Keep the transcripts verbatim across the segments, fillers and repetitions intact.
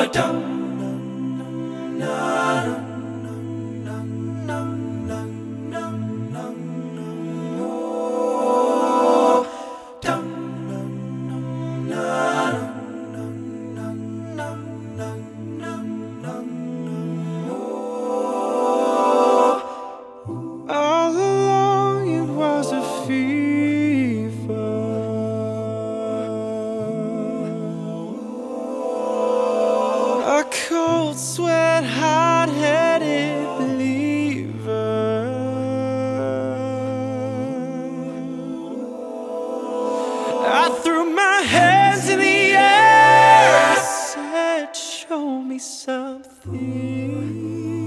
All along it was a fever, a cold sweat, hot-headed believer. I threw my hands in the air and said, show me something.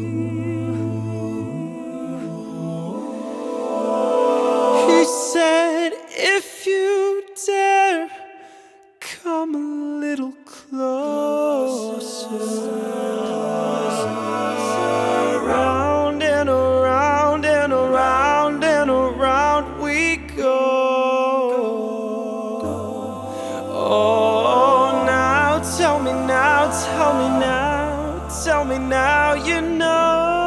He said, if you dare, come a little closer. Around and around and around and around we go. Oh, now tell me now, tell me now, tell me now, you know.